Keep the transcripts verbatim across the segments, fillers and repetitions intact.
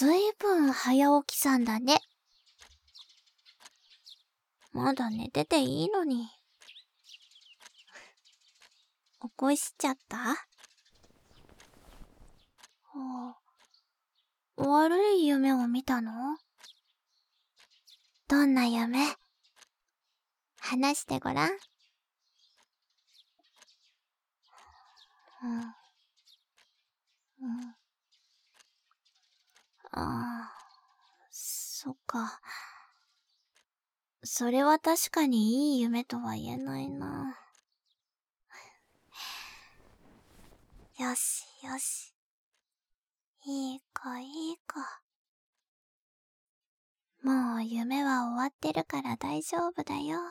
ずいぶん早起きさんだね。まだ寝てていいのに。起こしちゃった？ほう。悪い夢を見たの？どんな夢？話してごらん。うん。うん。ああ、そっか。それは確かにいい夢とは言えないな。よしよし。いいかいいか。もう夢は終わってるから大丈夫だよ。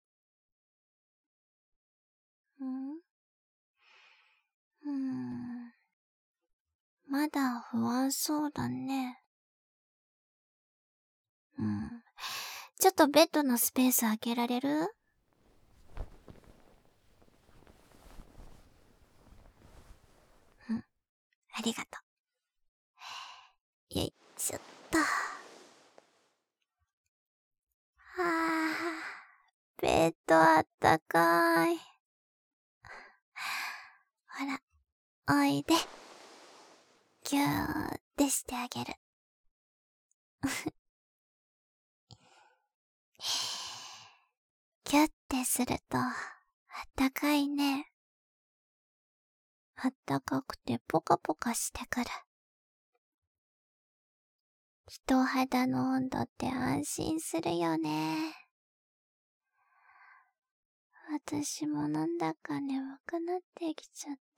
ん？うーん。まだ不安そうだね。うん。ちょっとベッドのスペース空けられる？うん。ありがとう。よいしょっと。はぁ、ベッドあったかい。ほら、おいで。ぎゅーってしてあげる。ぎゅってすると、あったかいね。あったかくてポカポカしてくる。人肌の温度って安心するよね。私もなんだか眠くなってきちゃった。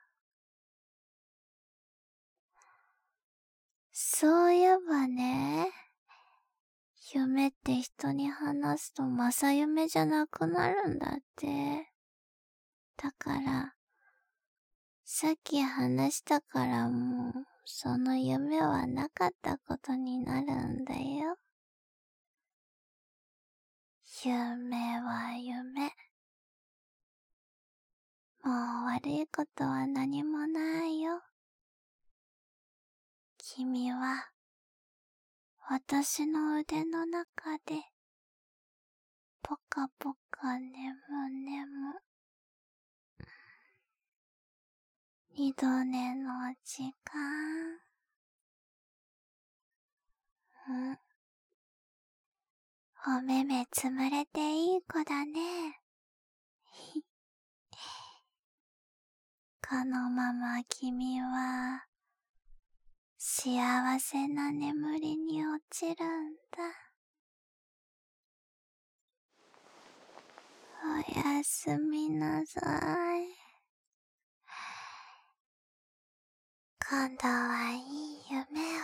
そういえばね、夢って人に話すと正夢じゃなくなるんだって。だから、さっき話したからもう、その夢はなかったことになるんだよ。夢は夢。もう悪いことは何もないよ。君は、私の腕の中で、ぽかぽか眠眠。二度寝の時間。うん。お目目つむれていい子だね。このまま君は、幸せな眠りに落ちるんだ。おやすみなさい。今度はいい夢